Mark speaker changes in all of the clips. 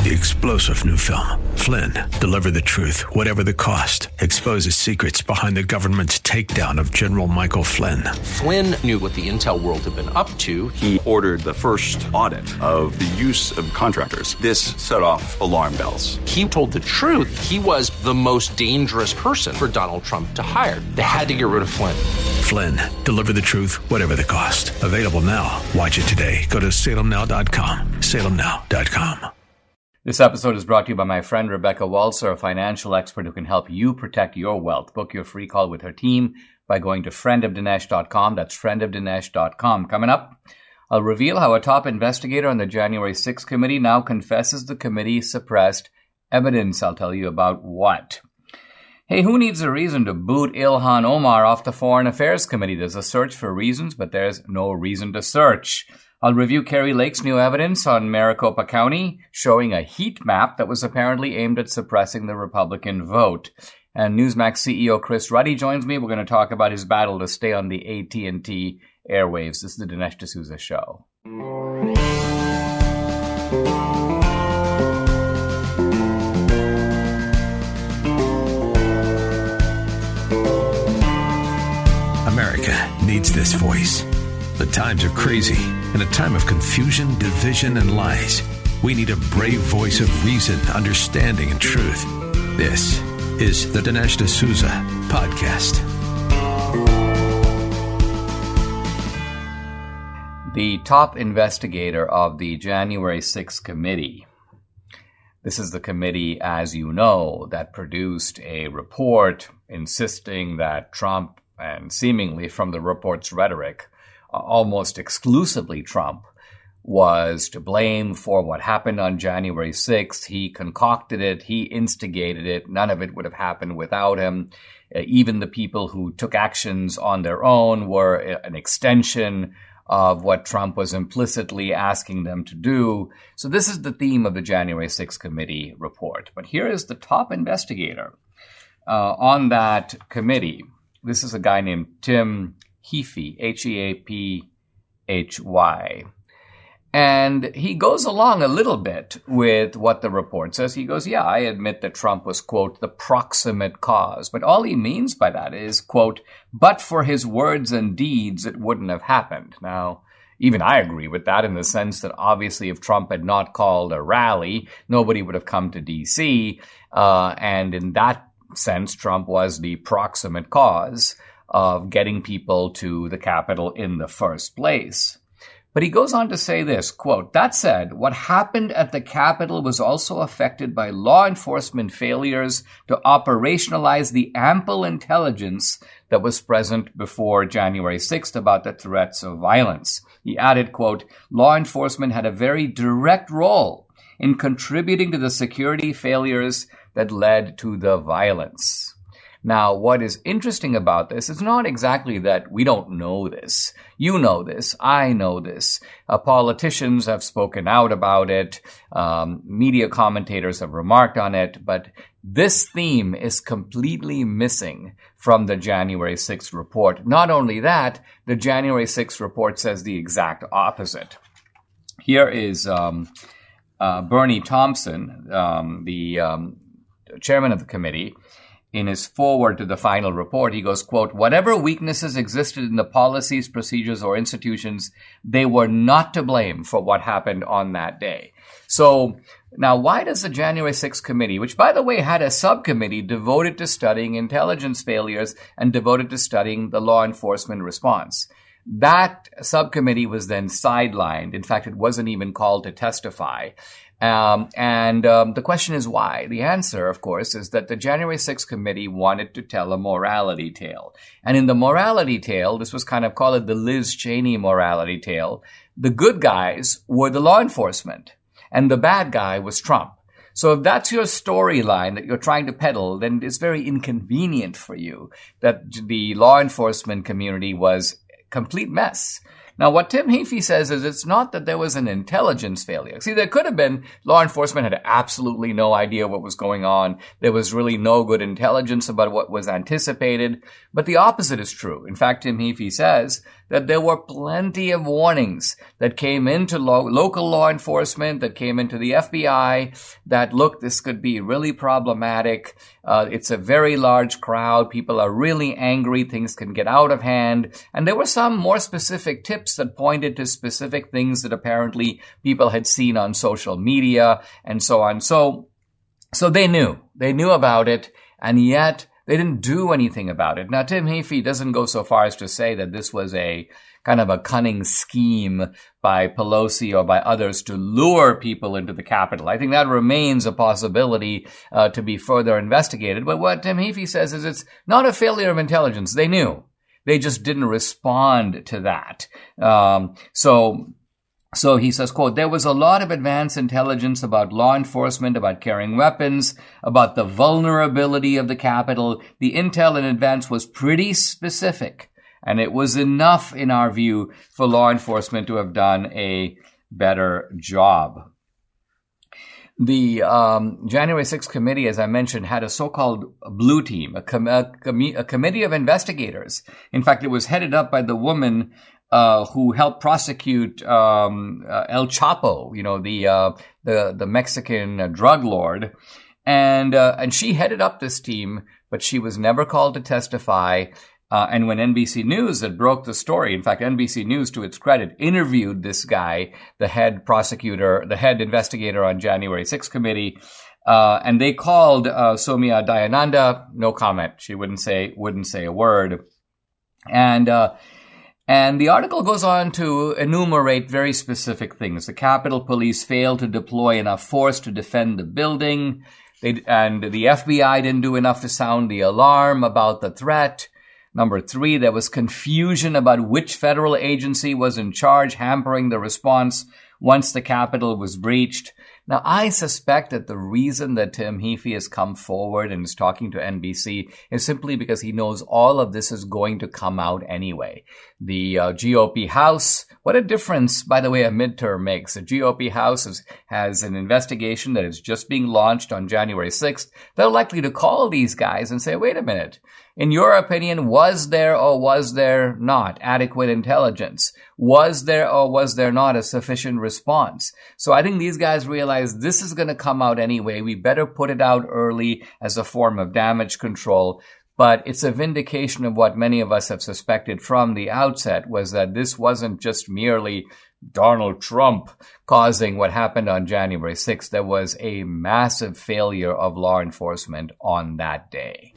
Speaker 1: The explosive new film, Flynn, deliver the truth, whatever the cost, exposes secrets behind the government's takedown of General Michael Flynn.
Speaker 2: Flynn knew what the intel world had been up to.
Speaker 3: He ordered the first audit of the use of contractors. This set off alarm bells.
Speaker 2: He told the truth. He was the most dangerous person for Donald Trump to hire. They had to get rid of Flynn.
Speaker 1: Flynn, deliver the truth, whatever the cost. Available now. Watch it today. Go to salemnow.com. salemnow.com.
Speaker 4: This episode is brought to you by my friend Rebecca Walser, a financial expert who can help you protect your wealth. Book your free call with her team by going to friendofdinesh.com. That's friendofdinesh.com. Coming up, I'll reveal how a top investigator on the January 6th committee now confesses the committee suppressed evidence. I'll tell you about what. Hey, who needs a reason to boot Ilhan Omar off the Foreign Affairs Committee? There's a search for reasons, but there's no reason to search. I'll review Kari Lake's new evidence on Maricopa County, showing a heat map that was apparently aimed at suppressing the Republican vote. And Newsmax CEO Chris Ruddy joins me. We're going to talk about his battle to stay on the AT&T airwaves. This is the Dinesh D'Souza Show.
Speaker 1: America needs this voice. The times are crazy. In a time of confusion, division, and lies, we need a brave voice of reason, understanding, and truth. This is the Dinesh D'Souza Podcast.
Speaker 4: The top investigator of the January 6th committee. This is the committee, as you know, that produced a report insisting that Trump, and seemingly from the report's rhetoric, almost exclusively Trump, was to blame for what happened on January 6th. He concocted it. He instigated it. None of it would have happened without him. Even the people who took actions on their own were an extension of what Trump was implicitly asking them to do. So this is the theme of the January 6th committee report. But here is the top investigator on that committee. This is a guy named Tim Heaphy, Heaphy. And he goes along a little bit with what the report says. He goes, yeah, I admit that Trump was, quote, the proximate cause. But all he means by that is, quote, but for his words and deeds, it wouldn't have happened. Now, even I agree with that in the sense that obviously if Trump had not called a rally, nobody would have come to D.C. And in that sense, Trump was the proximate cause of getting people to the Capitol in the first place. But he goes on to say this, quote, that said, what happened at the Capitol was also affected by law enforcement failures to operationalize the ample intelligence that was present before January 6th about the threats of violence. He added, quote, law enforcement had a very direct role in contributing to the security failures that led to the violence. Now, what is interesting about this is not exactly that we don't know this. You know this. I know this. Politicians have spoken out about it. Media commentators have remarked on it. But this theme is completely missing from the January 6th report. Not only that, the January 6th report says the exact opposite. Here is Bernie Thompson, the chairman of the committee. In his foreword to the final report, he goes, quote, whatever weaknesses existed in the policies, procedures, or institutions, they were not to blame for what happened on that day. So now why does the January 6th committee, which by the way had a subcommittee devoted to studying intelligence failures and devoted to studying the law enforcement response, that subcommittee was then sidelined. In fact, it wasn't even called to testify. The question is why? The answer, of course, is that the January 6th committee wanted to tell a morality tale. And in the morality tale, this was kind of called the Liz Cheney morality tale, the good guys were the law enforcement and the bad guy was Trump. So if that's your storyline that you're trying to peddle, then it's very inconvenient for you that the law enforcement community was a complete mess. Now, what Tim Heaphy says is it's not that there was an intelligence failure. See, there could have been law enforcement had absolutely no idea what was going on. There was really no good intelligence about what was anticipated. But the opposite is true. In fact, Tim Heaphy says that there were plenty of warnings that came into local law enforcement, that came into the FBI, that, look, this could be really problematic. It's a very large crowd. People are really angry. Things can get out of hand. And there were some more specific tips that pointed to specific things that apparently people had seen on social media and so on. So they knew. They knew about it, and yet they didn't do anything about it. Now, Tim Heaphy doesn't go so far as to say that this was a kind of a cunning scheme by Pelosi or by others to lure people into the Capitol. I think that remains a possibility to be further investigated. But what Tim Heaphy says is it's not a failure of intelligence. They knew. They just didn't respond to that. So he says, quote, there was a lot of advanced intelligence about law enforcement, about carrying weapons, about the vulnerability of the Capitol. The intel in advance was pretty specific, and it was enough, in our view, for law enforcement to have done a better job. The January 6th committee, as I mentioned, had a so-called blue team, a committee of investigators. In fact, it was headed up by the woman who helped prosecute El Chapo, the Mexican drug lord, and she headed up this team, but she was never called to testify. And when NBC News had broke the story, in fact, NBC News, to its credit, interviewed this guy, the head prosecutor, the head investigator on January 6th committee, and they called Soumya Dayananda. No comment. She wouldn't say a word. And the article goes on to enumerate very specific things. The Capitol Police failed to deploy enough force to defend the building, and the FBI didn't do enough to sound the alarm about the threat. Number 3, there was confusion about which federal agency was in charge, hampering the response once the Capitol was breached. Now, I suspect that the reason that Tim Heaphy has come forward and is talking to NBC is simply because he knows all of this is going to come out anyway. The GOP House, what a difference, by the way, a midterm makes. The GOP House has an investigation that is just being launched on January 6th. They're likely to call these guys and say, wait a minute. In your opinion, was there or was there not adequate intelligence? Was there or was there not a sufficient response? So I think these guys realize this is going to come out anyway. We better put it out early as a form of damage control. But it's a vindication of what many of us have suspected from the outset, was that this wasn't just merely Donald Trump causing what happened on January 6th. There was a massive failure of law enforcement on that day.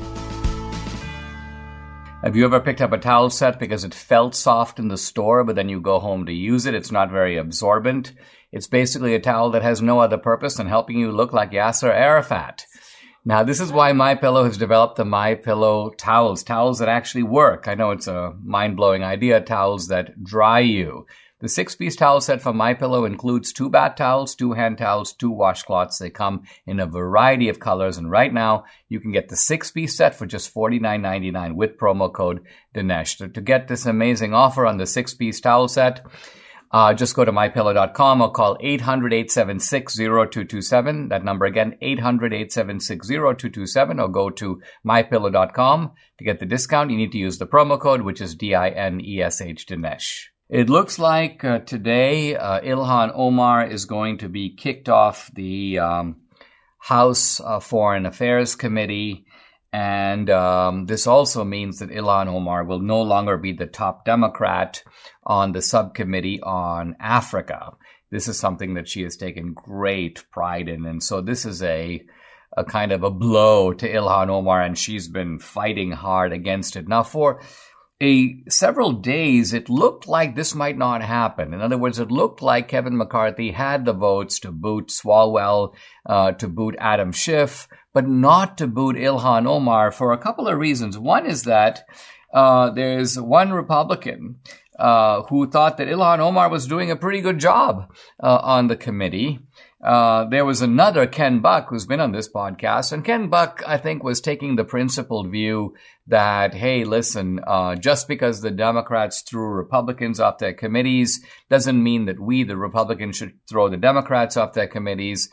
Speaker 4: Have you ever picked up a towel set because it felt soft in the store, but then you go home to use it? It's not very absorbent. It's basically a towel that has no other purpose than helping you look like Yasser Arafat. Now, this is why MyPillow has developed the MyPillow towels that actually work. I know it's a mind-blowing idea, towels that dry you. The 6-piece towel set from MyPillow includes 2 bath towels, 2 hand towels, 2 washcloths. They come in a variety of colors, and right now you can get the 6-piece set for just $49.99 with promo code Dinesh. So to get this amazing offer on the 6-piece towel set, just go to MyPillow.com or call 800-876-0227. That number again, 800-876-0227, or go to MyPillow.com. To get the discount, you need to use the promo code, which is DINESH, Dinesh. It looks like today Ilhan Omar is going to be kicked off the House Foreign Affairs Committee, and this also means that Ilhan Omar will no longer be the top Democrat on the subcommittee on Africa. This is something that she has taken great pride in, and so this is a kind of a blow to Ilhan Omar, and she's been fighting hard against it. Now, for several days, it looked like this might not happen. In other words, it looked like Kevin McCarthy had the votes to boot Swalwell, to boot Adam Schiff, but not to boot Ilhan Omar for a couple of reasons. One is that there's one Republican who thought that Ilhan Omar was doing a pretty good job on the committee. there was another Ken Buck who's been on this podcast, and Ken Buck, I think, was taking the principled view that, hey, listen, just because the Democrats threw Republicans off their committees doesn't mean that we, the Republicans, should throw the Democrats off their committees.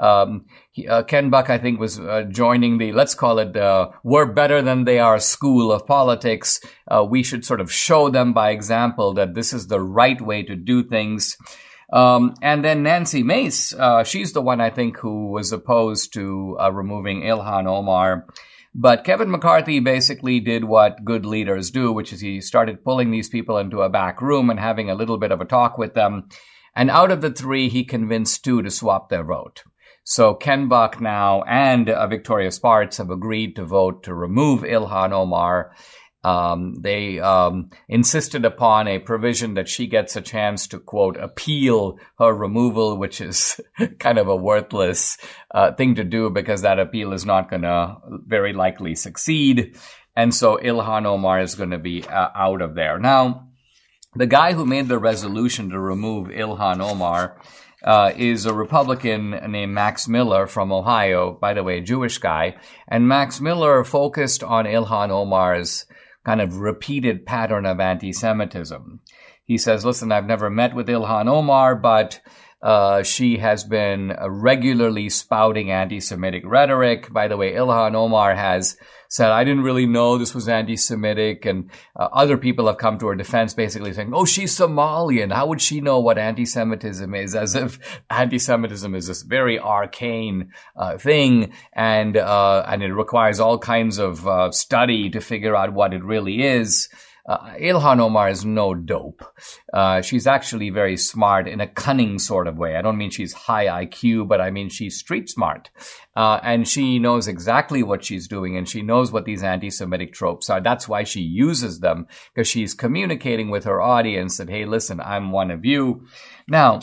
Speaker 4: Ken Buck, I think, was joining the, let's call it, we're better than they are school of politics. We should sort of show them by example that this is the right way to do things. And then Nancy Mace, she's the one, I think, who was opposed to removing Ilhan Omar. But Kevin McCarthy basically did what good leaders do, which is he started pulling these people into a back room and having a little bit of a talk with them. And out of the three, he convinced two to swap their vote. So Ken Buck now and Victoria Spartz have agreed to vote to remove Ilhan Omar. They insisted upon a provision that she gets a chance to, quote, appeal her removal, which is kind of a worthless thing to do because that appeal is not going to very likely succeed. And so Ilhan Omar is going to be out of there. Now, the guy who made the resolution to remove Ilhan Omar is a Republican named Max Miller from Ohio, by the way, a Jewish guy. And Max Miller focused on Ilhan Omar's kind of repeated pattern of anti-Semitism. He says, listen, I've never met with Ilhan Omar, but she has been regularly spouting anti-Semitic rhetoric. By the way, Ilhan Omar has said, I didn't really know this was anti-Semitic, and other people have come to her defense basically saying, oh, she's Somalian. How would she know what anti-Semitism is? As if anti-Semitism is this very arcane thing, and it requires all kinds of study to figure out what it really is. Ilhan Omar is no dope. She's actually very smart in a cunning sort of way. I don't mean she's high IQ, but I mean she's street smart. And she knows exactly what she's doing, and she knows what these anti-Semitic tropes are. That's why she uses them, because she's communicating with her audience that, hey, listen, I'm one of you. Now,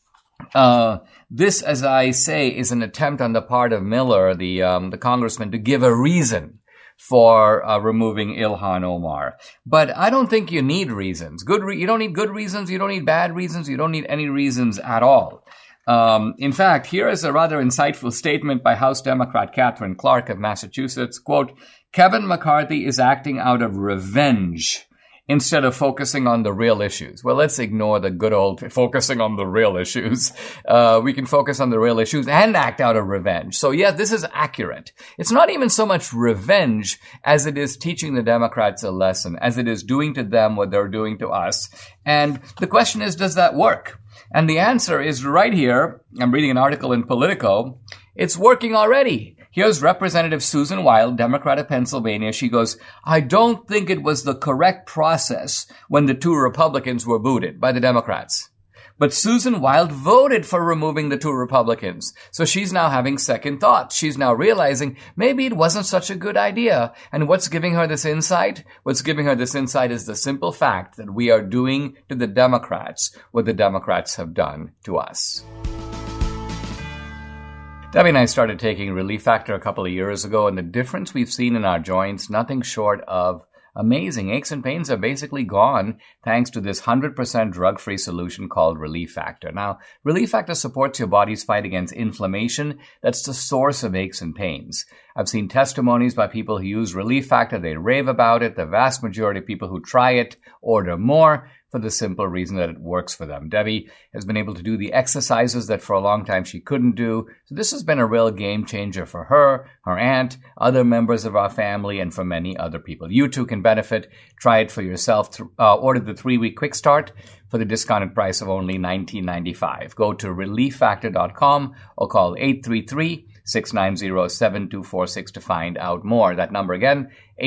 Speaker 4: this, as I say, is an attempt on the part of Miller, the congressman, to give a reason for removing Ilhan Omar. But I don't think you need reasons. You don't need good reasons. You don't need bad reasons. You don't need any reasons at all. In fact, here is a rather insightful statement by House Democrat Catherine Clark of Massachusetts. Quote, Kevin McCarthy is acting out of revenge instead of focusing on the real issues. Well, let's ignore the good old focusing on the real issues. We can focus on the real issues and act out of revenge. So yeah, this is accurate. It's not even so much revenge as it is teaching the Democrats a lesson, as it is doing to them what they're doing to us. And the question is, does that work? And the answer is right here. I'm reading an article in Politico. It's working already. Here's Representative Susan Wild, Democrat of Pennsylvania. She goes, I don't think it was the correct process when the two Republicans were booted by the Democrats. But Susan Wild voted for removing the two Republicans. So she's now having second thoughts. She's now realizing maybe it wasn't such a good idea. And what's giving her this insight? What's giving her this insight is the simple fact that we are doing to the Democrats what the Democrats have done to us. Debbie and I started taking Relief Factor a couple of years ago, and the difference we've seen in our joints, nothing short of amazing. Aches and pains are basically gone thanks to this 100% drug-free solution called Relief Factor. Now, Relief Factor supports your body's fight against inflammation. That's the source of aches and pains. I've seen testimonies by people who use Relief Factor. They rave about it. The vast majority of people who try it order more for the simple reason that it works for them. Debbie has been able to do the exercises that for a long time she couldn't do. So this has been a real game changer for her, her aunt, other members of our family, and for many other people. You too can benefit. Try it for yourself. Order the 3-week quick start for the discounted price of only $19.95. Go to relieffactor.com or call 833-690-7246 to find out more. That number again,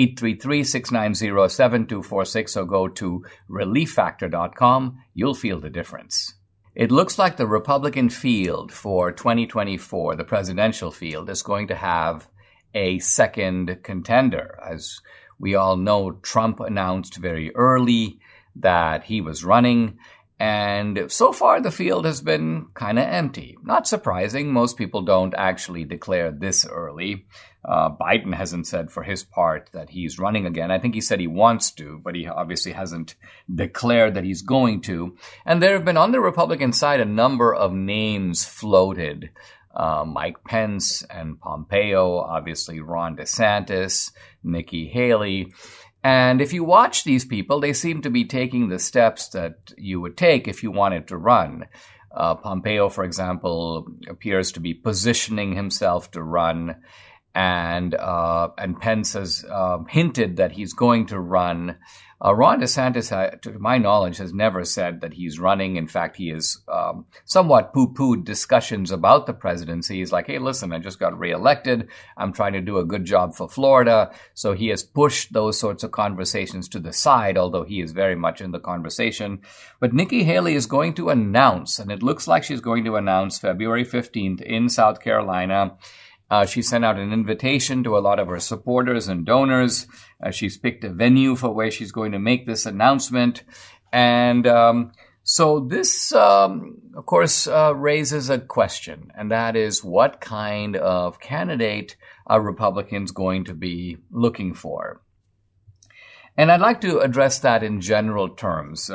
Speaker 4: 833-690-7246, or go to relieffactor.com. You'll feel the difference. It looks like the Republican field for 2024, the presidential field, is going to have a second contender. As we all know, Trump announced very early that he was running, And so far, the field has been kind of empty. Not surprising. Most people don't actually declare this early. Biden hasn't said for his part that he's running again. I think he said he wants to, but he obviously hasn't declared that he's going to. And there have been on the Republican side a number of names floated. Mike Pence and Pompeo, obviously Ron DeSantis, Nikki Haley. And if you watch these people, they seem to be taking the steps that you would take if you wanted to run. Pompeo, for example, appears to be positioning himself to run, and Pence has hinted that he's going to run. Ron DeSantis, to my knowledge, has never said that he's running. In fact, he has somewhat poo-pooed discussions about the presidency. He's like, hey, listen, I just got reelected. I'm trying to do a good job for Florida. So he has pushed those sorts of conversations to the side, although he is very much in the conversation. But Nikki Haley is going to announce, and it looks like she's going to announce February 15th in South Carolina. She sent out an invitation to a lot of her supporters and donors. She's picked a venue for where she's going to make this announcement. And so this, of course, raises a question, and that is, what kind of candidate are Republicans going to be looking for? And I'd like to address that in general terms.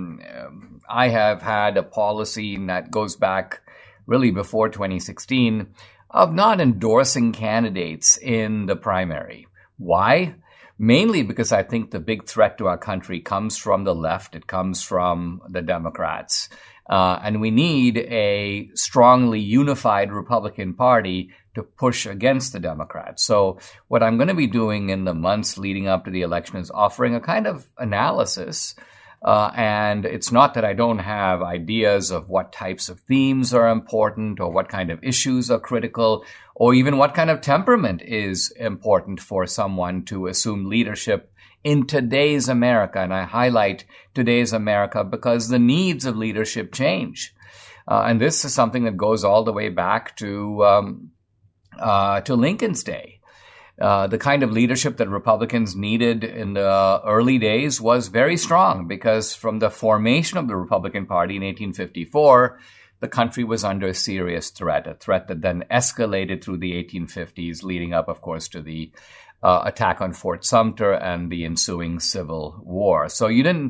Speaker 4: I have had a policy that goes back really before 2016 of not endorsing candidates in the primary. Why? Mainly because I think the big threat to our country comes from the left. It comes from the Democrats. And we need a strongly unified Republican Party to push against the Democrats. So what I'm going to be doing in the months leading up to the election is offering a kind of analysis. And it's not that I don't have ideas of what types of themes are important or what kind of issues are critical or even what kind of temperament is important for someone to assume leadership in today's America. And I highlight today's America because the needs of leadership change. And this is something that goes all the way back to Lincoln's day. The kind of leadership that Republicans needed in the early days was very strong because from the formation of the Republican Party in 1854, the country was under a serious threat, a threat that then escalated through the 1850s, leading up, of course, to the attack on Fort Sumter and the ensuing Civil War. So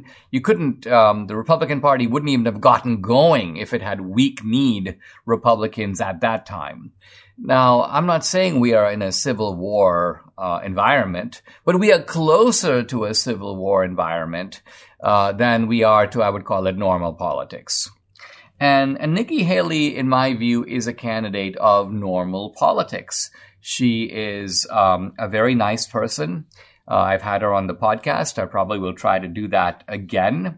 Speaker 4: the Republican Party wouldn't even have gotten going if it had weak-kneed Republicans at that time. Now, I'm not saying we are in a Civil War environment, but we are closer to a Civil War environment than we are to, I would call it, normal politics. And Nikki Haley, in my view, is a candidate of normal politics. She is a very nice person. I've had her on the podcast. I probably will try to do that again.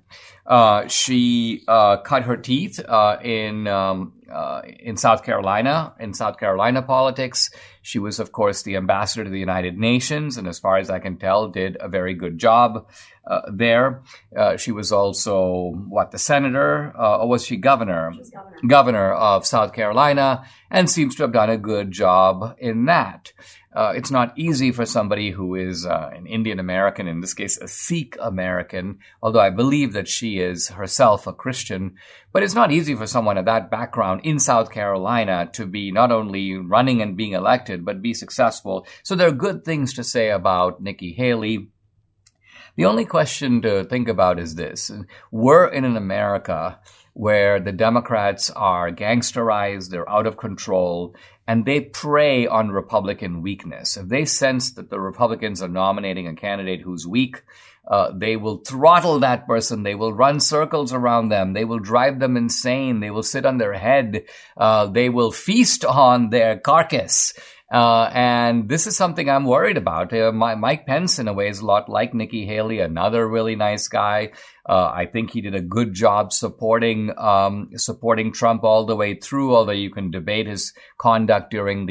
Speaker 4: She cut her teeth in South Carolina politics. She was, of course, the ambassador to the United Nations, and as far as I can tell, did a very good job there. She was also, the senator, or was she governor? She was governor. Governor of South Carolina, and seems to have done a good job in that. It's not easy for somebody who is an Indian American, in this case a Sikh American, although I believe that she is herself a Christian. But it's not easy for someone of that background in South Carolina to be not only running and being elected, but be successful. So there are good things to say about Nikki Haley. The only question to think about is this. We're in an America where the Democrats are gangsterized, they're out of control, and they prey on Republican weakness. If they sense that the Republicans are nominating a candidate who's weak, they will throttle that person. They will run circles around them. They will drive them insane. They will sit on their head. They will feast on their carcass. And this is something I'm worried about. Mike Pence, in a way, is a lot like Nikki Haley, another really nice guy. I think he did a good job supporting Trump all the way through, although you can debate his conduct during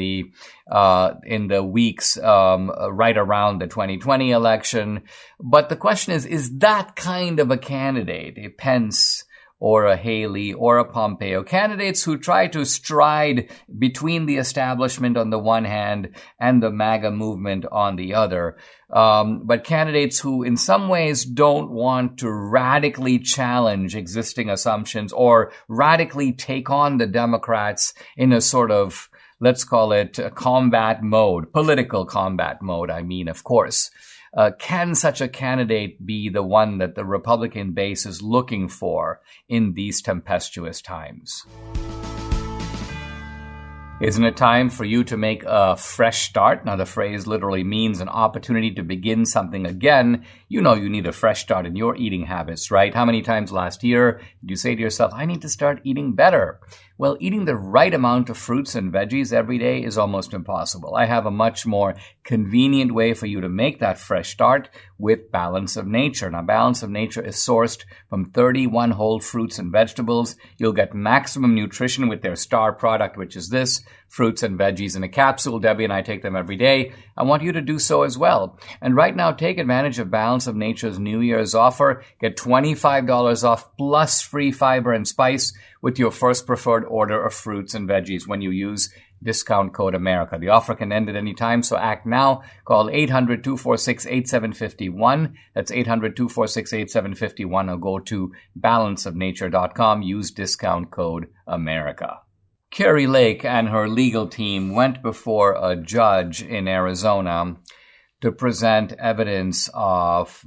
Speaker 4: in the weeks, right around the 2020 election. But the question is that kind of a candidate, a Pence or a Haley or a Pompeo, candidates who try to stride between the establishment on the one hand and the MAGA movement on the other. But candidates who in some ways don't want to radically challenge existing assumptions or radically take on the Democrats in a sort of, let's call it combat mode, political combat mode, I mean, of course. Can such a candidate be the one that the Republican base is looking for in these tempestuous times? Isn't it time for you to make a fresh start? Now, the phrase literally means an opportunity to begin something again. You know you need a fresh start in your eating habits, right? How many times last year did you say to yourself, I need to start eating better? Well, eating the right amount of fruits and veggies every day is almost impossible. I have a much more convenient way for you to make that fresh start with Balance of Nature. Now, Balance of Nature is sourced from 31 whole fruits and vegetables. You'll get maximum nutrition with their star product, which is this, fruits and veggies in a capsule. Debbie and I take them every day. I want you to do so as well. And right now, take advantage of Balance of Nature's New Year's offer. Get $25 off plus free fiber and spice with your first preferred order of fruits and veggies when you use discount code America. The offer can end at any time, so act now. Call 800-246-8751. That's 800-246-8751, or go to balanceofnature.com. Use discount code America. Kari Lake and her legal team went before a judge in Arizona to present evidence of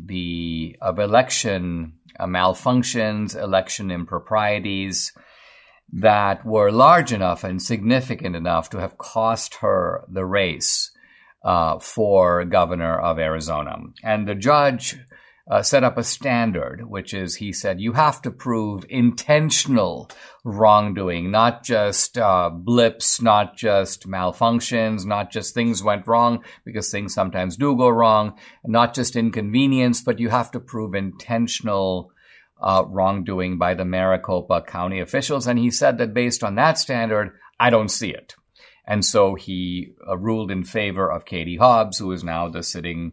Speaker 4: election malfunctions, election improprieties that were large enough and significant enough to have cost her the race for governor of Arizona. And the judge set up a standard, which is, he said, you have to prove intentional wrongdoing, not just blips, not just malfunctions, not just things went wrong, because things sometimes do go wrong, not just inconvenience, but you have to prove intentional wrongdoing by the Maricopa County officials. And he said that based on that standard, I don't see it. And so he ruled in favor of Katie Hobbs, who is now the sitting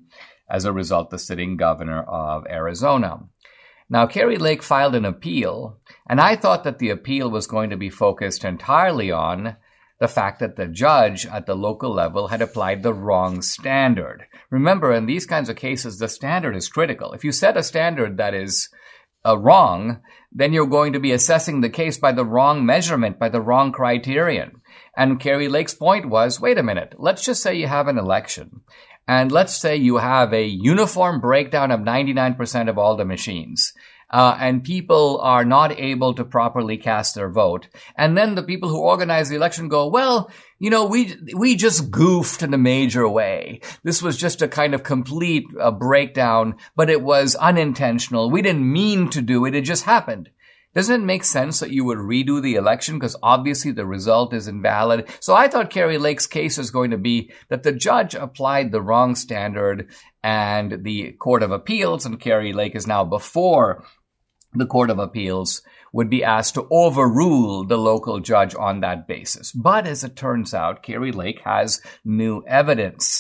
Speaker 4: governor of Arizona. Now, Kari Lake filed an appeal, and I thought that the appeal was going to be focused entirely on the fact that the judge at the local level had applied the wrong standard. Remember, in these kinds of cases, the standard is critical. If you set a standard that is wrong, then you're going to be assessing the case by the wrong measurement, by the wrong criterion. And Kari Lake's point was, wait a minute, let's just say you have an election. And let's say you have a uniform breakdown of 99% of all the machines, and people are not able to properly cast their vote. And then the people who organize the election go, well, you know, we just goofed in a major way. This was just a kind of complete breakdown, but it was unintentional. We didn't mean to do it. It just happened. Doesn't it make sense that you would redo the election because obviously the result is invalid? So I thought Kari Lake's case is going to be that the judge applied the wrong standard, and the Court of Appeals, and Kari Lake is now before the Court of Appeals, would be asked to overrule the local judge on that basis. But as it turns out, Kari Lake has new evidence.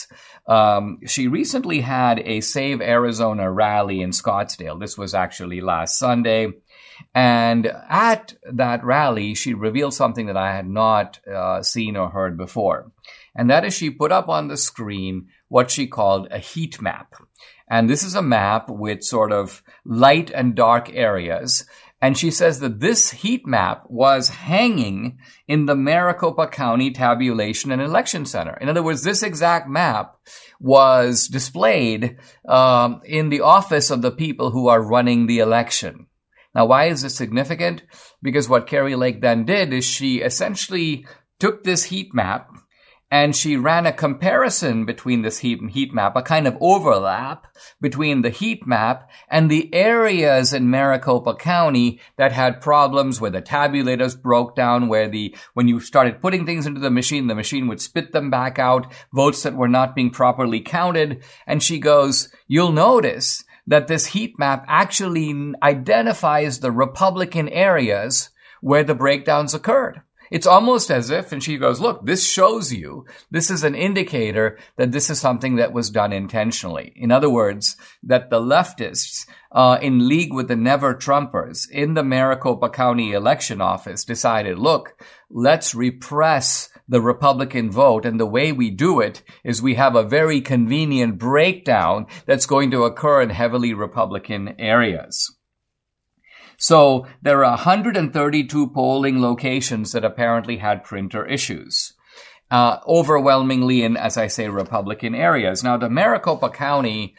Speaker 4: She recently had a Save Arizona rally in Scottsdale. This was actually last Sunday. And at that rally, she revealed something that I had not seen or heard before. And that is, she put up on the screen what she called a heat map. And this is a map with sort of light and dark areas. And she says that this heat map was hanging in the Maricopa County Tabulation and Election Center. In other words, this exact map was displayed in the office of the people who are running the election. Now, why is this significant? Because what Kari Lake then did is she essentially took this heat map and she ran a comparison between this heat map, a kind of overlap between the heat map and the areas in Maricopa County that had problems where the tabulators broke down, where when you started putting things into the machine would spit them back out, votes that were not being properly counted. And she goes, you'll notice that this heat map actually identifies the Republican areas where the breakdowns occurred. It's almost as if, and she goes, look, this shows you, this is an indicator that this is something that was done intentionally. In other words, that the leftists in league with the Never-Trumpers in the Maricopa County election office decided, look, let's repress the Republican vote. And the way we do it is we have a very convenient breakdown that's going to occur in heavily Republican areas. So there are 132 polling locations that apparently had printer issues, overwhelmingly in, as I say, Republican areas. Now, the Maricopa County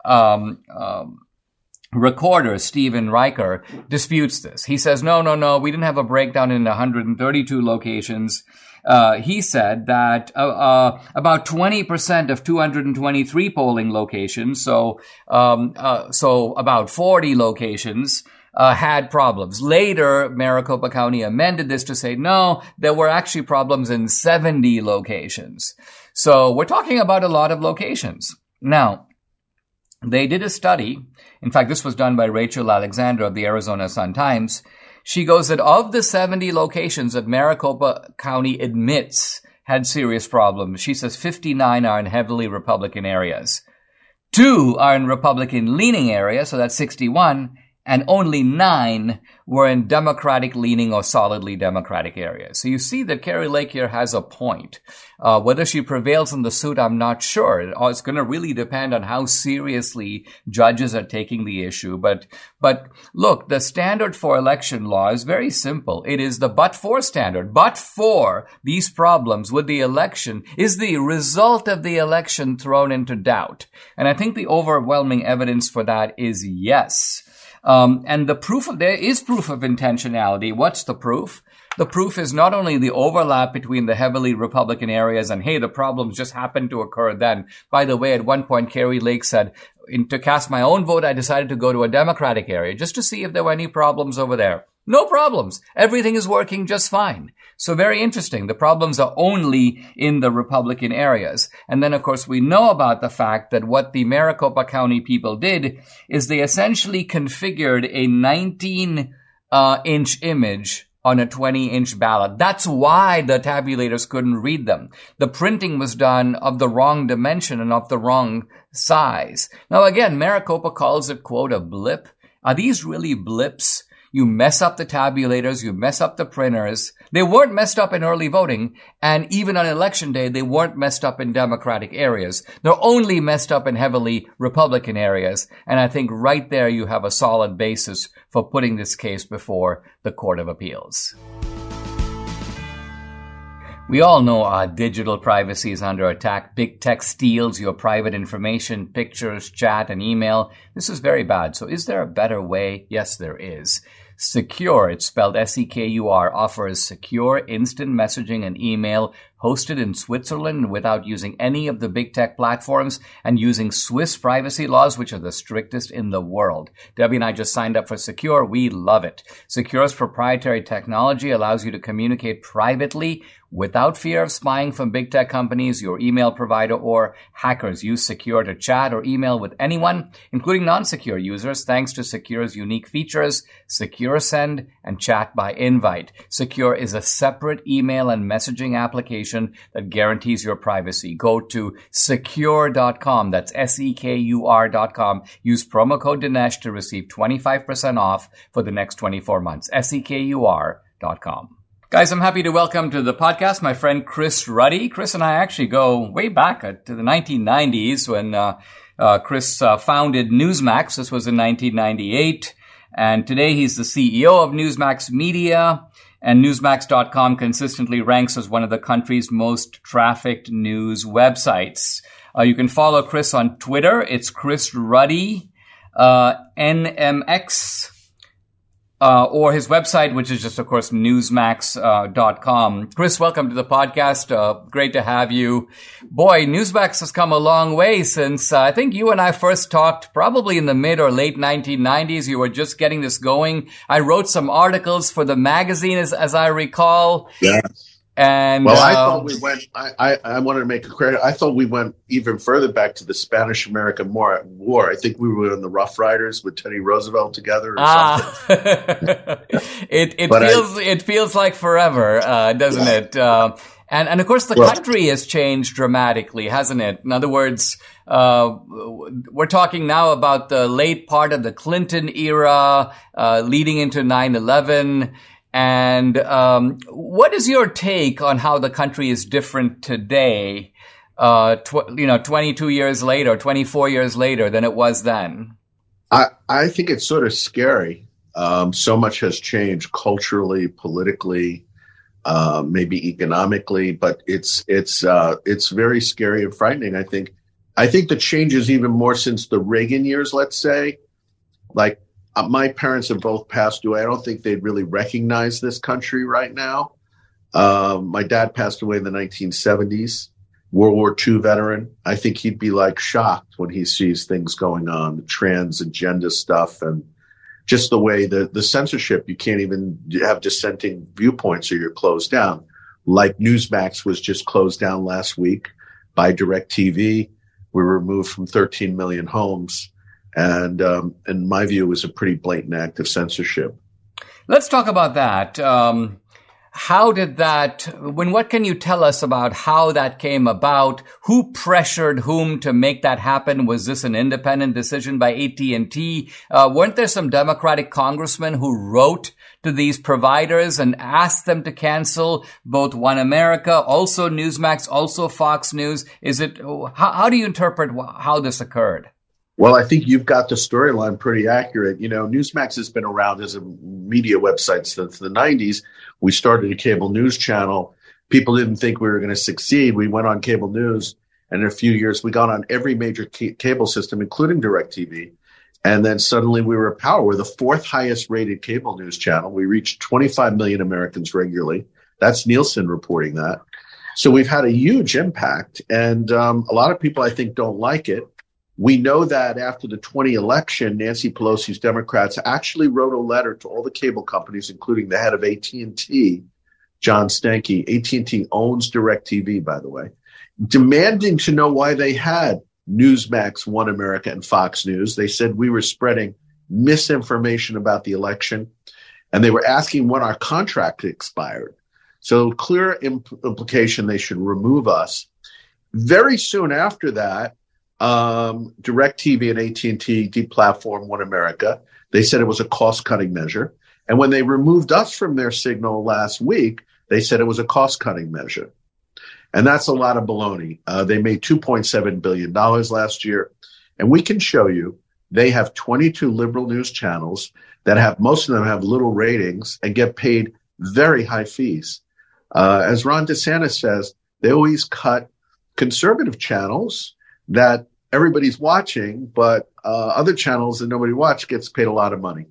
Speaker 4: recorder, Stephen Riker, disputes this. He says, no, we didn't have a breakdown in 132 locations. He said that about 20% of 223 polling locations, so about 40 locations, had problems. Later, Maricopa County amended this to say, no, there were actually problems in 70 locations. So we're talking about a lot of locations. Now, they did a study. In fact, this was done by Rachel Alexander of the Arizona Sun-Times. She goes that of the 70 locations that Maricopa County admits had serious problems, she says 59 are in heavily Republican areas. 2 are in Republican-leaning areas, so that's 61, and only 9 were in Democratic-leaning or solidly Democratic areas. So you see that Kari Lake here has a point. Whether she prevails in the suit, I'm not sure. It's going to really depend on how seriously judges are taking the issue. But look, the standard for election law is very simple. It is the but-for standard. But for these problems with the election, is the result of the election thrown into doubt? And I think the overwhelming evidence for that is yes. And there is proof of intentionality. What's the proof? The proof is not only the overlap between the heavily Republican areas and, hey, the problems just happened to occur then. By the way, at one point, Kari Lake said, to cast my own vote, I decided to go to a Democratic area just to see if there were any problems over there. No problems. Everything is working just fine. So very interesting. The problems are only in the Republican areas. And then, of course, we know about the fact that what the Maricopa County people did is they essentially configured a 19-inch image on a 20-inch ballot. That's why the tabulators couldn't read them. The printing was done of the wrong dimension and of the wrong size. Now, again, Maricopa calls it, quote, a blip. Are these really blips? You mess up the tabulators, you mess up the printers. They weren't messed up in early voting, and even on election day, they weren't messed up in Democratic areas. They're only messed up in heavily Republican areas, and I think right there you have a solid basis for putting this case before the Court of Appeals. We all know our digital privacy is under attack. Big tech steals your private information, pictures, chat, and email. This is very bad. So is there a better way? Yes, there is. Secure, it's spelled S-E-K-U-R, offers secure instant messaging and email hosted in Switzerland without using any of the big tech platforms and using Swiss privacy laws, which are the strictest in the world. Debbie and I just signed up for Secure. We love it. Secure's proprietary technology allows you to communicate privately without fear of spying from big tech companies, your email provider, or hackers. Use Secure to chat or email with anyone, including non-secure users, thanks to Secure's unique features, Secure Send and Chat by Invite. Secure is a separate email and messaging application that guarantees your privacy. Go to secure.com. That's SEKUR.com. Use promo code Dinesh to receive 25% off for the next 24 months. SEKUR.com. Guys, I'm happy to welcome to the podcast my friend Chris Ruddy. Chris and I actually go way back to the 1990s when Chris founded Newsmax. This was in 1998. And today he's the CEO of Newsmax Media. And Newsmax.com consistently ranks as one of the country's most trafficked news websites. You can follow Chris on Twitter. It's Chris Ruddy, NMX. Or his website, which is just, of course, Newsmax.com. Chris, welcome to the podcast. Great to have you. Boy, Newsmax has come a long way since I think you and I first talked probably in the mid or late 1990s. You were just getting this going. I wrote some articles for the magazine, as I recall.
Speaker 5: Yeah.
Speaker 4: And
Speaker 5: well, I thought we went. I wanted to make a credit. I thought we went even further back to the Spanish-American War. I think we were in the Rough Riders with Teddy Roosevelt together. Or something.
Speaker 4: It feels like forever, doesn't it? And of course, the country has changed dramatically, hasn't it? In other words, we're talking now about the late part of the Clinton era, leading into 9/11. And what is your take on how the country is different today, 22 years later, 24 years later than it was then?
Speaker 5: I think it's sort of scary. So much has changed culturally, politically, maybe economically, but it's very scary and frightening. I think the change is even more since the Reagan years, let's say. Like, my parents have both passed away. I don't think they'd really recognize this country right now. My dad passed away in the 1970s, World War II veteran. I think he'd be like shocked when he sees things going on, the trans agenda stuff, and just the way the censorship, you can't even have dissenting viewpoints or you're closed down. Like Newsmax was just closed down last week by DirecTV. We were removed from 13 million homes. And in my view, it was a pretty blatant act of censorship.
Speaker 4: Let's talk about that. What can you tell us about how that came about? Who pressured whom to make that happen? Was this an independent decision by AT&T? Weren't there some Democratic congressmen who wrote to these providers and asked them to cancel both One America, also Newsmax, also Fox News? How do you interpret how this occurred?
Speaker 5: Well, I think you've got the storyline pretty accurate. Newsmax has been around as a media website since the 90s. We started a cable news channel. People didn't think we were going to succeed. We went on cable news, and in a few years, we got on every major cable system, including DirecTV. And then suddenly we were a power. We're the fourth highest rated cable news channel. We reached 25 million Americans regularly. That's Nielsen reporting that. So we've had a huge impact. And a lot of people, I think, don't like it. We know that after the 2020 election, Nancy Pelosi's Democrats actually wrote a letter to all the cable companies, including the head of AT&T, John Stankey. AT&T owns DirecTV, by the way, demanding to know why they had Newsmax, One America, and Fox News. They said we were spreading misinformation about the election, and they were asking when our contract expired. So clear implication they should remove us. Very soon after that, DirecTV and AT&T deplatformed One America. They said it was a cost-cutting measure. And when they removed us from their signal last week, they said it was a cost-cutting measure. And that's a lot of baloney. They made $2.7 billion last year. And we can show you they have 22 liberal news channels that most of them have little ratings and get paid very high fees. As Ron DeSantis says, they always cut conservative channels that everybody's watching, but other channels that nobody watches gets paid a lot of money.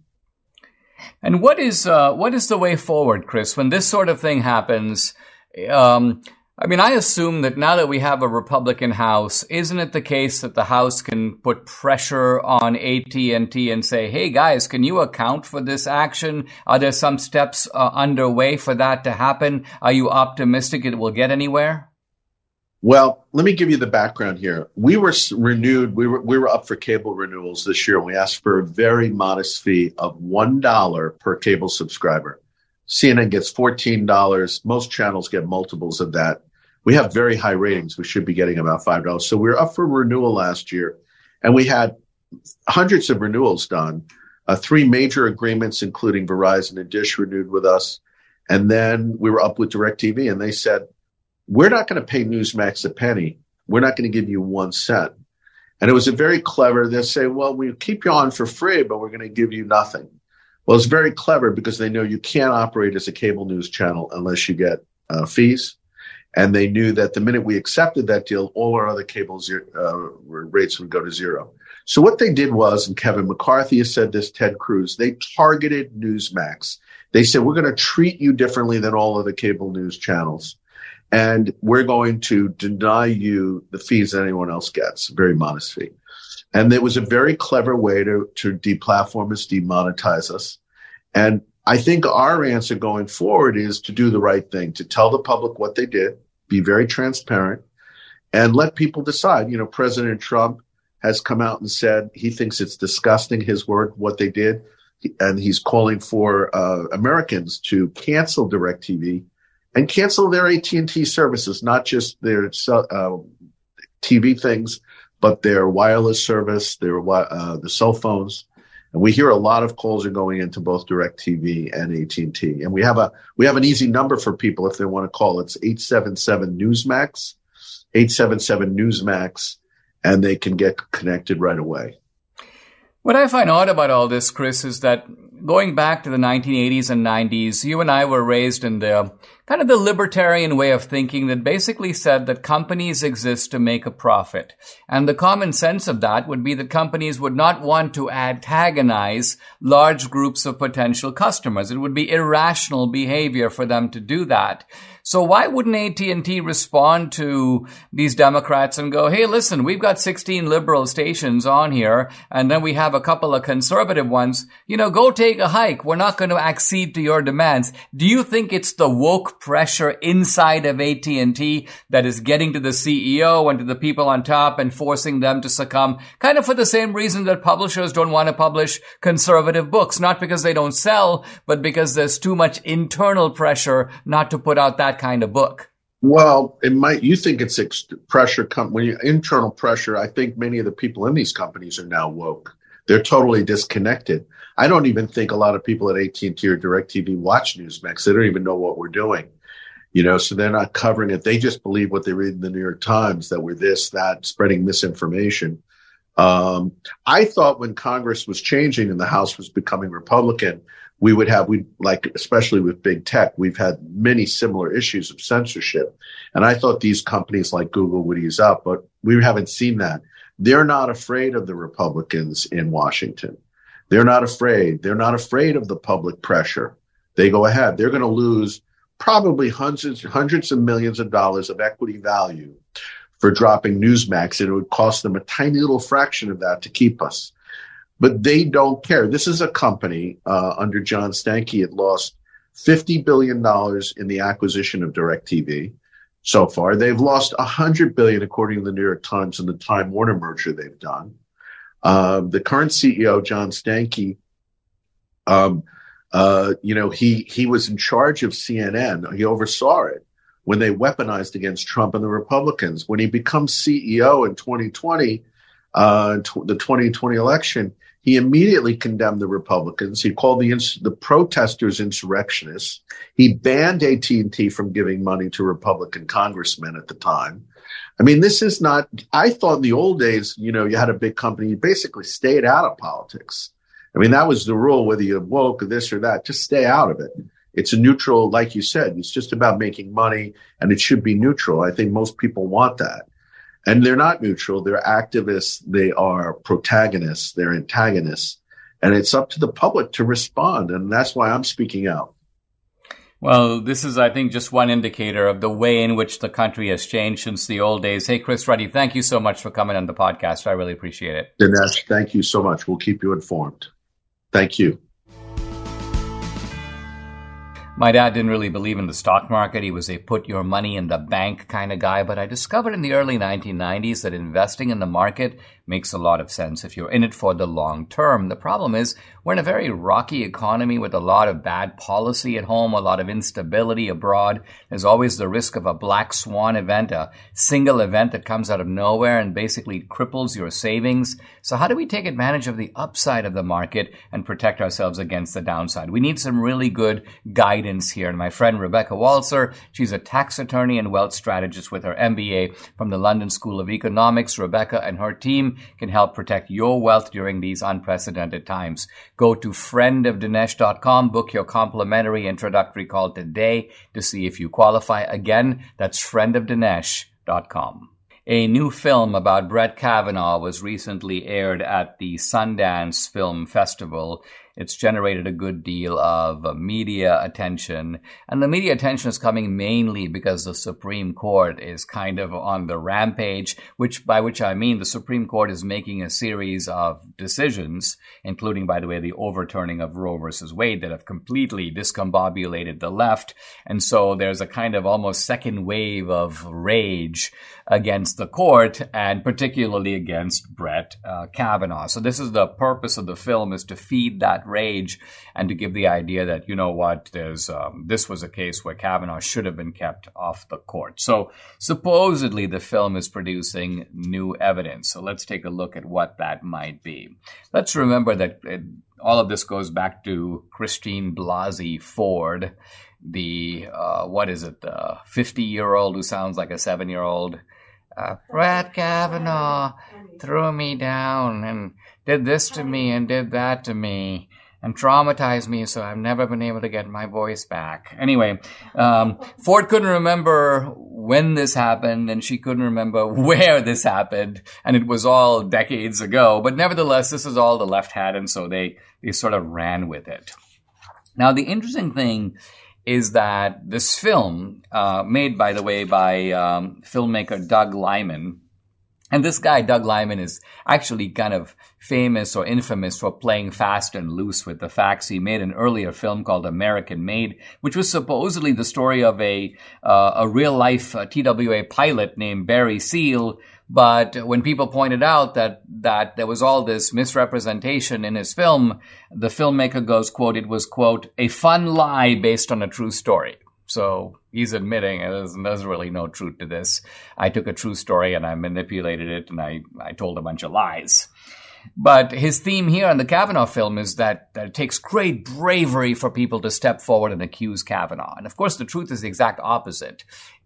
Speaker 4: And what is the way forward, Chris, when this sort of thing happens? I assume that now that we have a Republican House, isn't it the case that the House can put pressure on AT&T and say, hey, guys, can you account for this action? Are there some steps underway for that to happen? Are you optimistic it will get anywhere?
Speaker 5: Well, let me give you the background here. We were renewed. We were up for cable renewals this year, and we asked for a very modest fee of $1 per cable subscriber. CNN gets $14. Most channels get multiples of that. We have very high ratings. We should be getting about $5. So we were up for renewal last year, and we had hundreds of renewals done. 3 major agreements, including Verizon and Dish, renewed with us. And then we were up with DirecTV, and they said, we're not going to pay Newsmax a penny. We're not going to give you 1 cent. And it was a very clever, they'll say, well, we'll keep you on for free, but we're going to give you nothing. Well, it's very clever because they know you can't operate as a cable news channel unless you get fees. And they knew that the minute we accepted that deal, all our other cable rates would go to zero. So what they did was, and Kevin McCarthy has said this, Ted Cruz, they targeted Newsmax. They said, we're going to treat you differently than all other cable news channels. And we're going to deny you the fees that anyone else gets, a very modest fee. And it was a very clever way to deplatform us, demonetize us. And I think our answer going forward is to do the right thing, to tell the public what they did, be very transparent, and let people decide. President Trump has come out and said he thinks it's disgusting, his word, what they did. And he's calling for Americans to cancel DirecTV and cancel their AT&T services, not just their TV things, but their wireless service, the cell phones. And we hear a lot of calls are going into both DirecTV and AT&T. And we have an easy number for people if they want to call. It's 877-Newsmax, 877-Newsmax, and they can get connected right away.
Speaker 4: What I find odd about all this, Chris, is that going back to the 1980s and 90s, you and I were raised in the kind of the libertarian way of thinking that basically said that companies exist to make a profit. And the common sense of that would be that companies would not want to antagonize large groups of potential customers. It would be irrational behavior for them to do that. So why wouldn't AT&T respond to these Democrats and go, hey, listen, we've got 16 liberal stations on here, and then we have a couple of conservative ones. Go take a hike. We're not going to accede to your demands. Do you think it's the woke pressure inside of AT&T that is getting to the CEO and to the people on top and forcing them to succumb, kind of for the same reason that publishers don't want to publish conservative books, not because they don't sell, but because there's too much internal pressure not to put out that kind of book?
Speaker 5: Well, you think it's pressure, internal pressure. I think many of the people in these companies are now woke. They're totally disconnected. I don't even think a lot of people at AT&T or DirecTV watch Newsmax. They don't even know what we're doing, so they're not covering it. They just believe what they read in the New York Times, that we're this, that, spreading misinformation. I thought when Congress was changing and the House was becoming Republican, especially with big tech, we've had many similar issues of censorship. And I thought these companies like Google would ease up, but we haven't seen that. They're not afraid of the Republicans in Washington. They're not afraid. They're not afraid of the public pressure. They go ahead. They're going to lose probably hundreds of millions of dollars of equity value for dropping Newsmax, and it would cost them a tiny little fraction of that to keep us. But they don't care. This is a company under John Stankey. It lost $50 billion in the acquisition of DirecTV so far. They've lost $100 billion, according to the New York Times, in the Time Warner merger they've done. The current CEO, John Stankey, he was in charge of CNN. He oversaw it when they weaponized against Trump and the Republicans. When he becomes CEO in 2020, the 2020 election, he immediately condemned the Republicans. He called the protesters insurrectionists. He banned AT&T from giving money to Republican congressmen at the time. I mean, this is not, I thought in the old days, you had a big company, you basically stayed out of politics. I mean, that was the rule, whether you're woke or this or that, just stay out of it. It's a neutral, like you said, it's just about making money, and it should be neutral. I think most people want that. And they're not neutral. They're activists. They are protagonists. They're antagonists. And it's up to the public to respond. And that's why I'm speaking out.
Speaker 4: Well, this is, I think, just one indicator of the way in which the country has changed since the old days. Hey, Chris Ruddy, thank you so much for coming on the podcast. I really appreciate it.
Speaker 5: Dinesh, thank you so much. We'll keep you informed. Thank you.
Speaker 4: My dad didn't really believe in the stock market. He was a put your money in the bank kind of guy. But I discovered in the early 1990s that investing in the market makes a lot of sense if you're in it for the long term. The problem is we're in a very rocky economy with a lot of bad policy at home, a lot of instability abroad. There's always the risk of a black swan event, a single event that comes out of nowhere and basically cripples your savings. So how do we take advantage of the upside of the market and protect ourselves against the downside? We need some really good guidance here. And my friend Rebecca Walser, she's a tax attorney and wealth strategist with her MBA from the London School of Economics. Rebecca and her team can help protect your wealth during these unprecedented times. Go to friendofdinesh.com, book your complimentary introductory call today to see if you qualify. Again, that's friendofdinesh.com. A new film about Brett Kavanaugh was recently aired at the Sundance Film Festival. It's generated a good deal of media attention. And the media attention is coming mainly because the Supreme Court is kind of on the rampage, by which I mean the Supreme Court is making a series of decisions, including, by the way, the overturning of Roe versus Wade, that have completely discombobulated the left. And so there's a kind of almost second wave of rage against the court, and particularly against Brett Kavanaugh. So this is the purpose of the film, is to feed that rage and to give the idea that, you know what, this was a case where Kavanaugh should have been kept off the court. So supposedly the film is producing new evidence. So let's take a look at what that might be. Let's remember that all of this goes back to Christine Blasey Ford, the 50-year-old who sounds like a 7-year-old. Brett Kavanaugh threw me down and did this to me and did that to me and traumatized me, so I've never been able to get my voice back. Anyway, Ford couldn't remember when this happened, and she couldn't remember where this happened, and it was all decades ago. But nevertheless, this is all the left had, and so they sort of ran with it. Now, the interesting thing is that this film, made, by the way, by filmmaker Doug Liman, and this guy, Doug Liman, is actually kind of famous or infamous for playing fast and loose with the facts. He made an earlier film called American Made, which was supposedly the story of a real-life TWA pilot named Barry Seal. But when people pointed out that there was all this misrepresentation in his film, the filmmaker goes, quote, "It was, quote, a fun lie based on a true story." So he's admitting there's really no truth to this. I took a true story and I manipulated it and I told a bunch of lies. But his theme here in the Kavanaugh film is that it takes great bravery for people to step forward and accuse Kavanaugh. And of course, the truth is the exact opposite,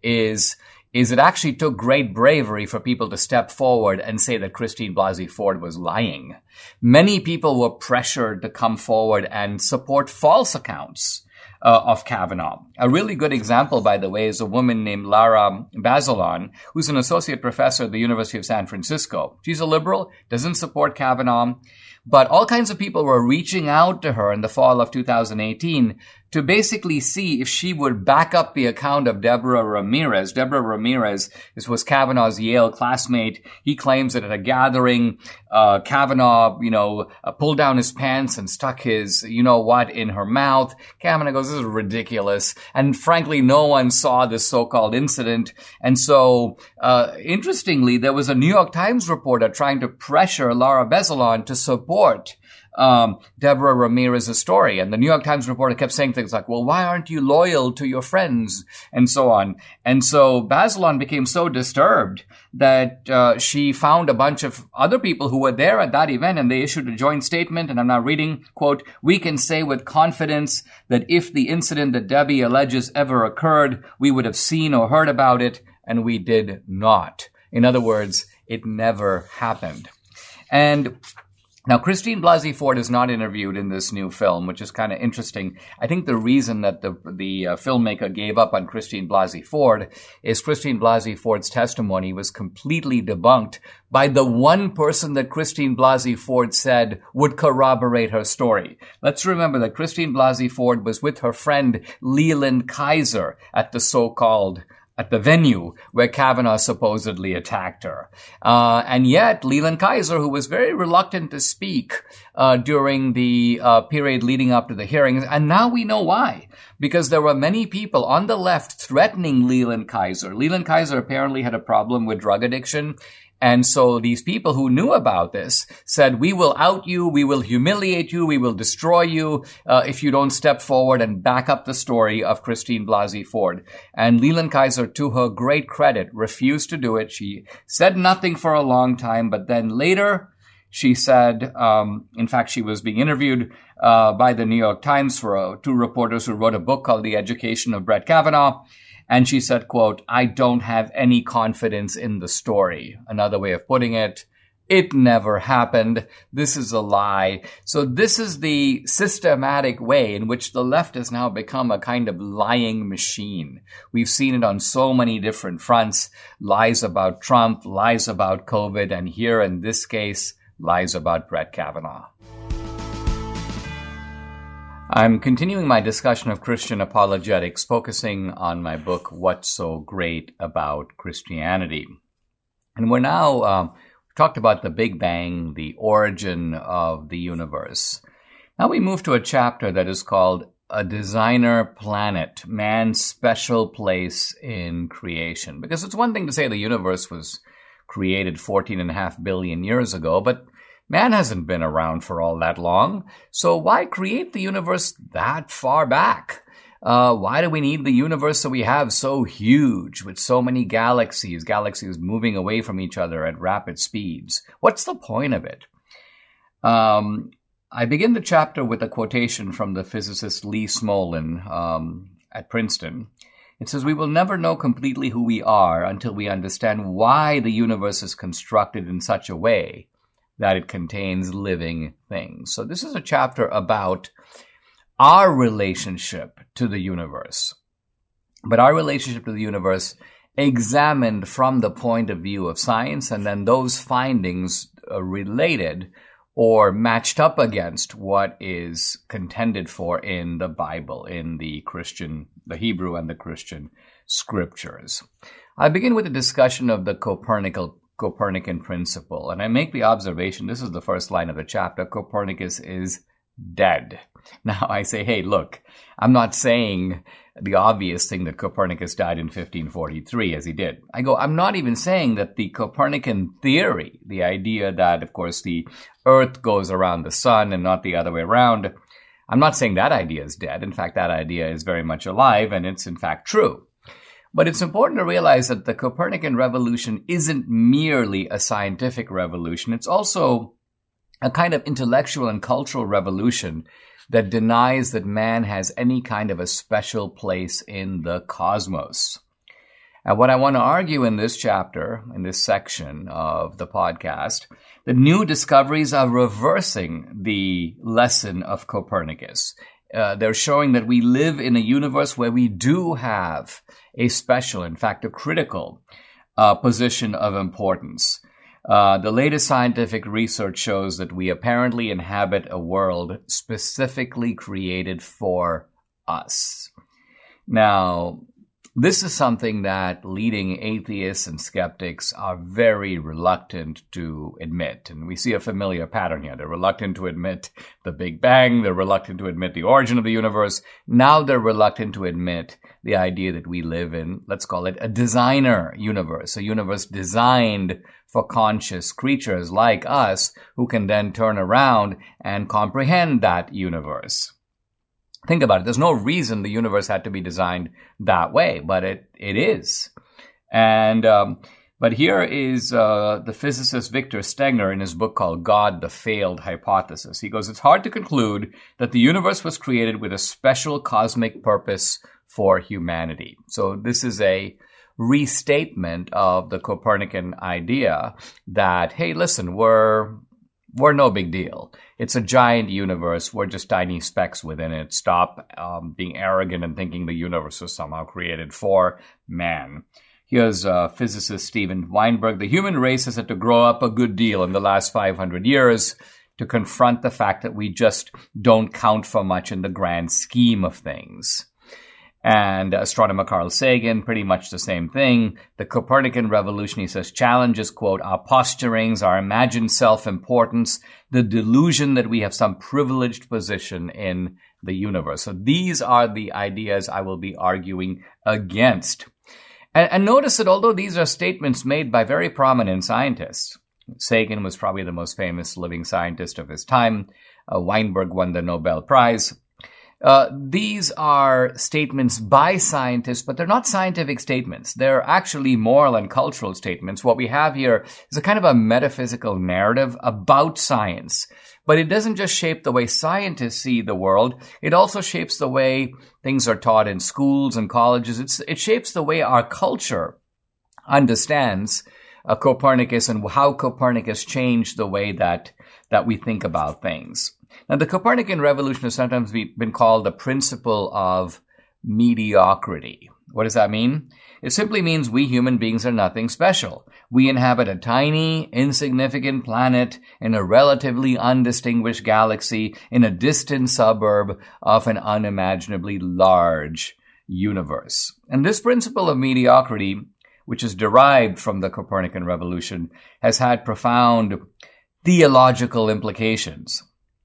Speaker 4: is it actually took great bravery for people to step forward and say that Christine Blasey Ford was lying. Many people were pressured to come forward and support false accounts of Kavanaugh. A really good example, by the way, is a woman named Lara Bazelon, who's an associate professor at the University of San Francisco. She's a liberal, doesn't support Kavanaugh, but all kinds of people were reaching out to her in the fall of 2018 to basically see if she would back up the account of Deborah Ramirez. Deborah Ramirez was Kavanaugh's Yale classmate. He claims that at a gathering, Kavanaugh, pulled down his pants and stuck his you-know-what in her mouth. Kavanaugh goes, "This is ridiculous." And frankly, no one saw this so-called incident. And so, interestingly, there was a New York Times reporter trying to pressure Lara Bazelon to support Deborah Ramirez's story. And the New York Times reporter kept saying things like, "Well, why aren't you loyal to your friends?" and so on. And so Bazelon became so disturbed that she found a bunch of other people who were there at that event, and they issued a joint statement, and I'm now reading, quote, "We can say with confidence that if the incident that Debbie alleges ever occurred, we would have seen or heard about it, and we did not." In other words, it never happened. And now, Christine Blasey Ford is not interviewed in this new film, which is kind of interesting. I think the reason that the filmmaker gave up on Christine Blasey Ford is Christine Blasey Ford's testimony was completely debunked by the one person that Christine Blasey Ford said would corroborate her story. Let's remember that Christine Blasey Ford was with her friend Leland Kaiser at the venue where Kavanaugh supposedly attacked her. And yet, Leland Kaiser, who was very reluctant to speak during the period leading up to the hearings, and now we know why. Because there were many people on the left threatening Leland Kaiser. Leland Kaiser apparently had a problem with drug addiction. And so these people who knew about this said, "We will out you, we will humiliate you, we will destroy you if you don't step forward and back up the story of Christine Blasey Ford." And Leland Kaiser, to her great credit, refused to do it. She said nothing for a long time, but then later she said, in fact, she was being interviewed by the New York Times for two reporters who wrote a book called The Education of Brett Kavanaugh. And she said, quote, "I don't have any confidence in the story." Another way of putting it, it never happened. This is a lie. So this is the systematic way in which the left has now become a kind of lying machine. We've seen it on so many different fronts. Lies about Trump, lies about COVID, and here in this case, lies about Brett Kavanaugh. I'm continuing my discussion of Christian apologetics, focusing on my book, What's So Great About Christianity? And we're now talked about the Big Bang, the origin of the universe. Now we move to a chapter that is called A Designer Planet, Man's Special Place in Creation. Because it's one thing to say the universe was created 14.5 billion years ago, but man hasn't been around for all that long. So why create the universe that far back? Why do we need the universe that we have so huge with so many galaxies moving away from each other at rapid speeds? What's the point of it? I begin the chapter with a quotation from the physicist Lee Smolin at Princeton. It says, "We will never know completely who we are until we understand why the universe is constructed in such a way that it contains living things." So this is a chapter about our relationship to the universe, but our relationship to the universe examined from the point of view of science, and then those findings related or matched up against what is contended for in the Bible, in the Hebrew and the Christian scriptures. I begin with a discussion of the Copernican principle, and I make the observation, this is the first line of the chapter, Copernicus is dead. Now I say, hey, look, I'm not saying the obvious thing that Copernicus died in 1543 as he did. I'm not even saying that the Copernican theory, the idea that, of course, the Earth goes around the sun and not the other way around, I'm not saying that idea is dead. In fact, that idea is very much alive, and it's in fact true. But it's important to realize that the Copernican revolution isn't merely a scientific revolution. It's also a kind of intellectual and cultural revolution that denies that man has any kind of a special place in the cosmos. And what I want to argue in this chapter, in this section of the podcast, the new discoveries are reversing the lesson of Copernicus. They're showing that we live in a universe where we do have a special, in fact, a critical position of importance. The latest scientific research shows that we apparently inhabit a world specifically created for us. Now, this is something that leading atheists and skeptics are very reluctant to admit. And we see a familiar pattern here. They're reluctant to admit the Big Bang. They're reluctant to admit the origin of the universe. Now they're reluctant to admit the idea that we live in, let's call it, a designer universe, a universe designed for conscious creatures like us who can then turn around and comprehend that universe. Think about it. There's no reason the universe had to be designed that way, but it is. And but here is the physicist Victor Stegner in his book called God, the Failed Hypothesis. He goes, it's hard to conclude that the universe was created with a special cosmic purpose for humanity. So this is a restatement of the Copernican idea that, hey, listen, we're no big deal. It's a giant universe. We're just tiny specks within it. Stop being arrogant and thinking the universe was somehow created for man. Here's physicist Steven Weinberg. The human race has had to grow up a good deal in the last 500 years to confront the fact that we just don't count for much in the grand scheme of things. And astronomer Carl Sagan, pretty much the same thing. The Copernican revolution, he says, challenges, quote, our posturings, our imagined self-importance, the delusion that we have some privileged position in the universe. So these are the ideas I will be arguing against. And notice that although these are statements made by very prominent scientists, Sagan was probably the most famous living scientist of his time. Weinberg won the Nobel Prize. These are statements by scientists, but they're not scientific statements. They're actually moral and cultural statements. What we have here is a kind of a metaphysical narrative about science. But it doesn't just shape the way scientists see the world. It also shapes the way things are taught in schools and colleges. It shapes the way our culture understands Copernicus and how Copernicus changed the way that we think about things. Now, the Copernican revolution has sometimes been called the principle of mediocrity. What does that mean? It simply means we human beings are nothing special. We inhabit a tiny, insignificant planet in a relatively undistinguished galaxy in a distant suburb of an unimaginably large universe. And this principle of mediocrity, which is derived from the Copernican revolution, has had profound theological implications.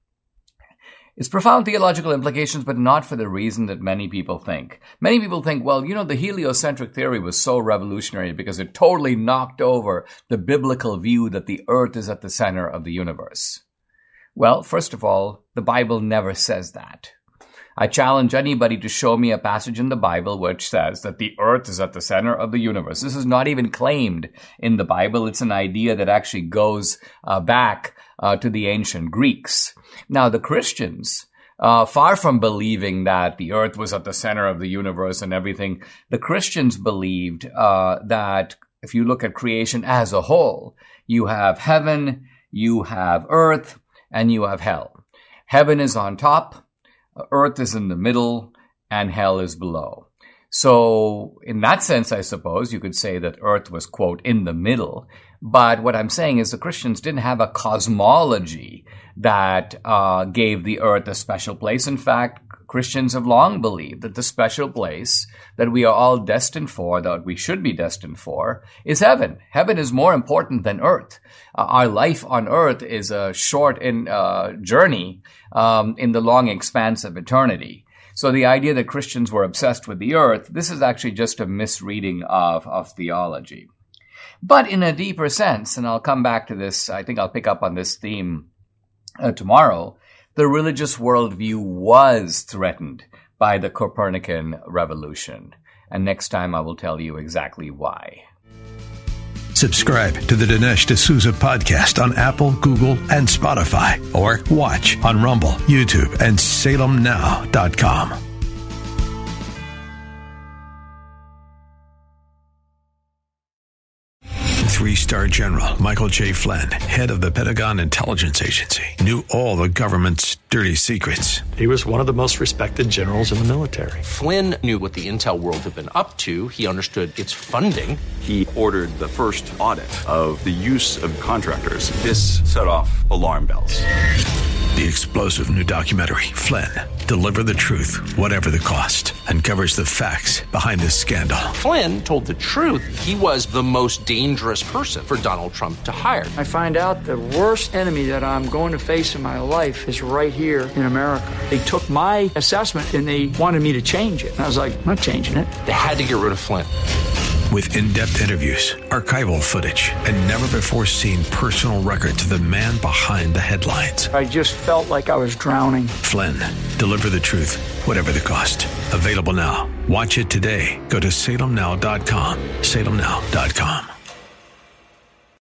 Speaker 4: It's profound theological implications, but not for the reason that many people think. Many people think, well, the heliocentric theory was so revolutionary because it totally knocked over the biblical view that the earth is at the center of the universe. Well, first of all, the Bible never says that. I challenge anybody to show me a passage in the Bible which says that the earth is at the center of the universe. This is not even claimed in the Bible. It's an idea that actually goes back to the ancient Greeks. Now, the Christians, far from believing that the earth was at the center of the universe and everything, the Christians believed that if you look at creation as a whole, you have heaven, you have earth, and you have hell. Heaven is on top, earth is in the middle, and hell is below. So in that sense, I suppose you could say that earth was, quote, in the middle. But what I'm saying is the Christians didn't have a cosmology that gave the earth a special place. In fact, Christians have long believed that the special place that we are all destined for, that we should be destined for, is heaven. Heaven is more important than earth. Our life on earth is a short journey in the long expanse of eternity. So the idea that Christians were obsessed with the earth, this is actually just a misreading of theology. But in a deeper sense, and I'll come back to this, I think I'll pick up on this theme tomorrow, the religious worldview was threatened by the Copernican revolution. And next time I will tell you exactly why.
Speaker 1: Subscribe to the Dinesh D'Souza podcast on Apple, Google, and Spotify, or watch on Rumble, YouTube, and salemnow.com. 3-star General Michael J. Flynn, head of the Pentagon Intelligence Agency, knew all the government's dirty secrets.
Speaker 6: He was one of the most respected generals in the military.
Speaker 2: Flynn knew what the intel world had been up to. He understood its funding.
Speaker 3: He ordered the first audit of the use of contractors. This set off alarm bells.
Speaker 1: The explosive new documentary, Flynn, Deliver the Truth, Whatever the Cost, uncovers the facts behind this scandal.
Speaker 2: Flynn told the truth. He was the most dangerous person for Donald Trump to hire.
Speaker 7: I find out the worst enemy that I'm going to face in my life is right here in America. They took my assessment and they wanted me to change it. And I was like, I'm not changing it.
Speaker 2: They had to get rid of Flynn.
Speaker 1: With in-depth interviews, archival footage, and never-before-seen personal records of the man behind the headlines.
Speaker 7: I just felt like I was drowning.
Speaker 1: Flynn, Deliver the Truth, Whatever the Cost. Available now. Watch it today. Go to salemnow.com. salemnow.com.